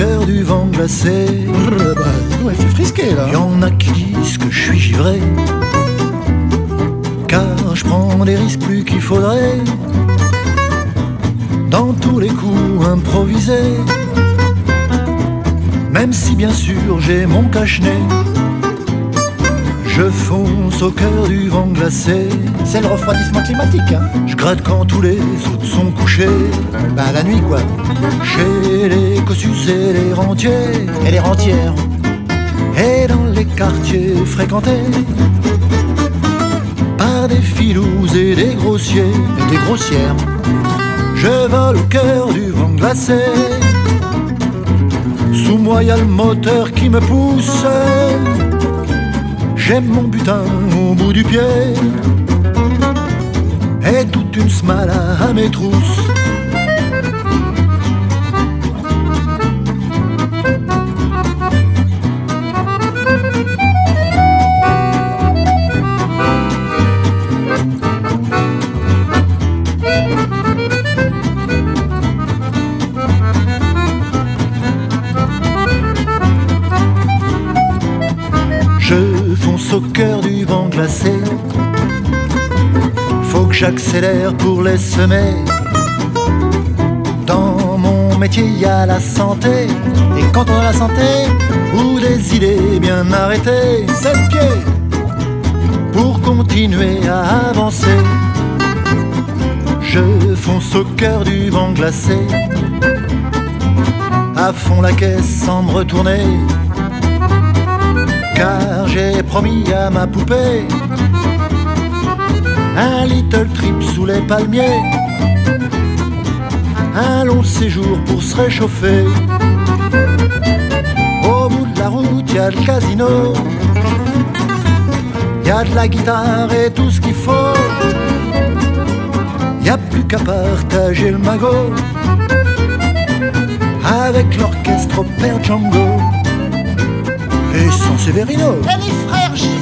cœur du vent glacé. Ouais, c'est frisqué là. Y'en a qui disent que je suis givré, car je prends des risques plus qu'il faudrait, dans tous les coups improvisés. Même si bien sûr j'ai mon cache-nez, je fonce au cœur du vent glacé. C'est le refroidissement climatique, hein. Je gratte quand tous les autres sont couchés. Bah la nuit quoi. Chez les cossus et les rentiers, Et les rentières. et dans les quartiers fréquentés par des filous et des grossiers. Et des grossières. Je vole au cœur du vent glacé. Sous moi y a le moteur qui me pousse. J'aime mon butin au bout du pied, et toute une smala à mes trousses. Je fonce au cœur du vent glacé. Faut que j'accélère pour les semer. Dans mon métier y a la santé, Et quand on a la santé, ou des idées bien arrêtées, c'est le pied. pour continuer à avancer. Je fonce au cœur du vent glacé, à fond la caisse sans me retourner, car j'ai promis à ma poupée un little trip sous les palmiers, un long séjour pour se réchauffer. Au bout de la route y a le casino, y a de la guitare et tout ce qu'il faut. Y a plus qu'à partager le magot avec l'orchestre au père Django et son Severino. Et les frères